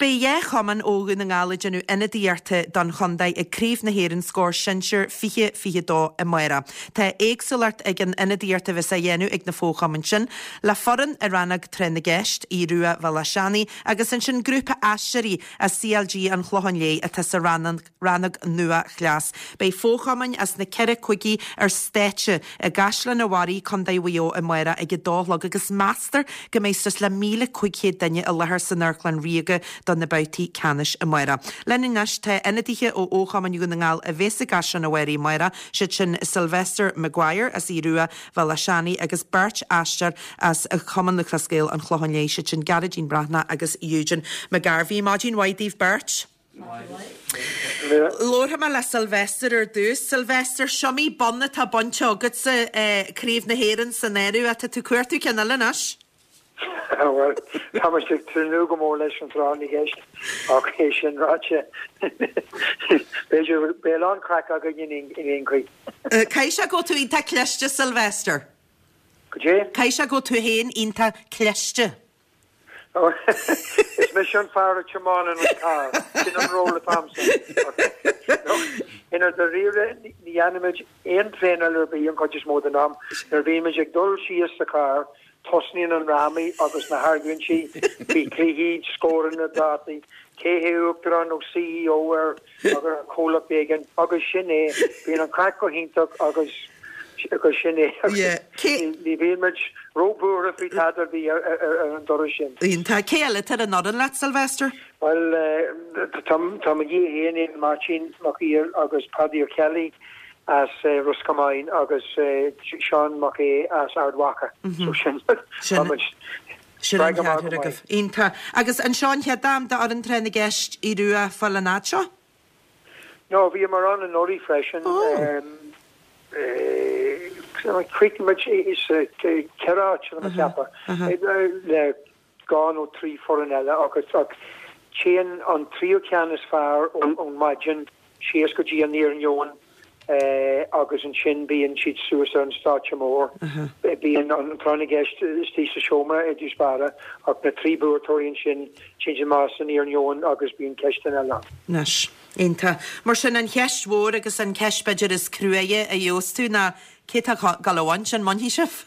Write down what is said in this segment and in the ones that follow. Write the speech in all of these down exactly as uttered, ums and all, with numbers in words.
Bé chaman ógan na ngála genú ina díarta don chundaid i críomh na héireann scór sinseir fiche fiche dó i maira. Tá éagsúlart ag an ina díarta bheits a dhéanú ag na fóchaman sin, le foran a rannag trena gceist í rua Valashani agus an sin grúpa aistearí a C L G an chlohan lé a tas a rannag, rannag nua chleas. Bei fóchaman as na cere cuigi ar stéitse a gasla na warí chundaid wio i maira ag i dólag agus master go méistas le míle cuigchéad daine a lethar san Nurclan Riaga don na bautí canis a maira. Lenny nas te enadiche ó óchaman yún na ngáil a bhés a gasan a wéri maira, si sin Sylvester Maguire as i rua Valashani agus Birch Ashtar as a chaman na clascéil an chlohan lé si sin Garagine Brahna agus Eugene McGarvey. Imagine why Dave Birch? Lord ha le Sylvester ar dús. Sylvester Shami bonna tá boncho agad sa críomh na héireann san éireú a tú cuairtú ceanna lenas? Well, how much to true go more less from on the guest occasion Roger Belon crack again in Ingrid. Kaisha go to Inta Cleshte Sylvester. Could you? Kaisha go to Hain Inta Cleshte. Oh, it's mission far at Chaman and with car. In a roll of Thompson. In the rear, the animal and trainer will be young coaches more than them. There'll be magic dull she is the car. Tosnian and Rami, August Nahargunchi, be Cleheed scoring the Darty, Kehe Upton, no C E O, or Cola Pagan, August Shine, being a crack or hint of August Shine. Yeah, the image, Robur, if we had the Doroshin. In Takela, to another lad, Sylvester? Well, Tom Tommy in Martin, Mackie, August Paddy O'Kelly. As uh, Ruskamain, agus uh, Sean Mackey as Ardwaka. So Shin. Shin. Inta. Agus an Sean had dam da an trena gest I rua Falanacho? No, we are on an Ori freshen. Oh. Um, uh, quick much is uh, Kerach and Zappa. Uh, gone or three for another. Agus chain on three canis far on Majin. She is good near Yon. Uh, August and Shin being she'd suicide and start more uh-huh. being on trying to guest Stisa Shoma Edus Bara up the three Burtori and Shin changing master near Nyon August being cashed in a lot. Nash Inta Marshan and Kesh war agus and Kesh Badger is Crueye a used to na Kita Galawanch and Monhishef.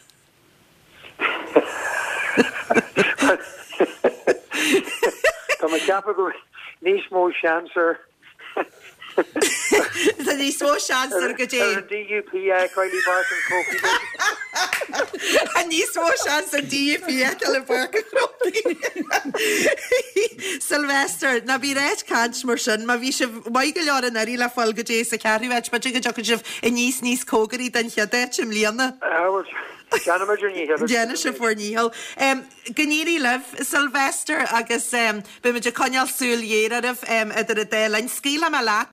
Come a capital nice more chancer. It's a ní smó seans ar go dé. D U P A Kylie Barton Coffee. A ní smó seans ar D U P A Kylie Barton Coffee. Sylvester, na bhí réit cant mar sin, ma bhí sibh maigil lear an airí le fáil go dé sa cearúid, but go jogan sibh i níos níos cógarí den cheadéit im líana. Jana Majorníhil. Jana sibh forníhil. Gníri liv, Sylvester agus be me de conial súl dhéararh idir a délain scíla me lá